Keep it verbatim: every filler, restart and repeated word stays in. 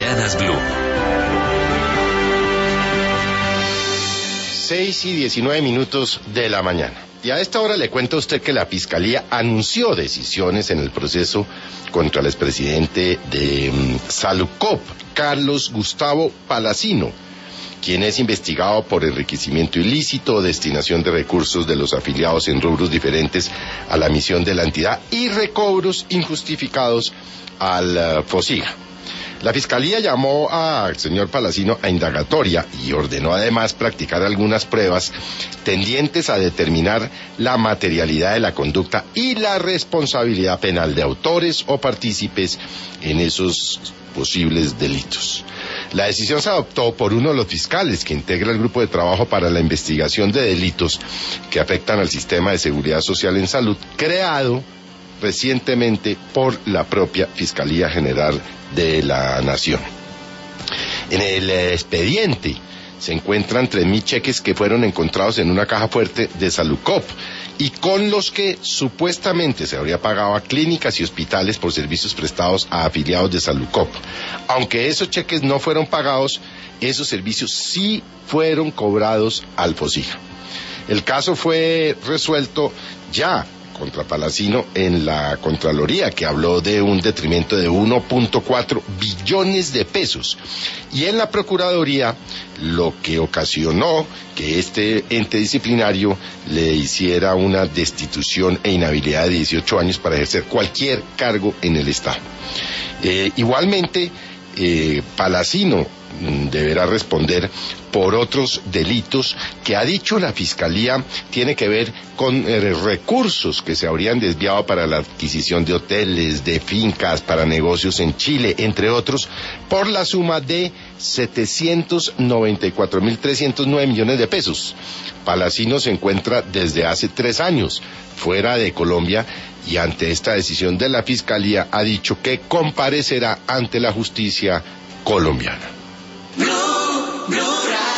Mañanas Blue. seis y diecinueve minutos de la mañana. Y a esta hora le cuento a usted que la Fiscalía anunció decisiones en el proceso contra el expresidente de um, Salucop, Carlos Gustavo Palacino, quien es investigado por enriquecimiento ilícito o destinación de recursos de los afiliados en rubros diferentes a la misión de la entidad y recobros injustificados al uh, FOSIGA. La Fiscalía llamó al señor Palacino a indagatoria y ordenó además practicar algunas pruebas tendientes a determinar la materialidad de la conducta y la responsabilidad penal de autores o partícipes en esos posibles delitos. La decisión se adoptó por uno de los fiscales que integra el grupo de trabajo para la investigación de delitos que afectan al sistema de seguridad social en salud, creado recientemente por la propia Fiscalía General de la Nación. En el expediente se encuentran tres mil cheques que fueron encontrados en una caja fuerte de Salucop y con los que supuestamente se habría pagado a clínicas y hospitales por servicios prestados a afiliados de Salucop. Aunque esos cheques no fueron pagados, esos servicios sí fueron cobrados al FOSIGA. El caso fue resuelto ya contra Palacino en la Contraloría, que habló de un detrimento de uno punto cuatro billones de pesos, y en la Procuraduría, lo que ocasionó que este ente disciplinario le hiciera una destitución e inhabilidad de dieciocho años para ejercer cualquier cargo en el Estado. Eh, igualmente, eh, Palacino deberá responder por otros delitos que ha dicho la Fiscalía tiene que ver con eh, recursos que se habrían desviado para la adquisición de hoteles, de fincas, para negocios en Chile, entre otros, por la suma de setecientos noventa y cuatro mil trescientos nueve millones de pesos. Palacino se encuentra desde hace tres años fuera de Colombia y ante esta decisión de la Fiscalía ha dicho que comparecerá ante la justicia colombiana.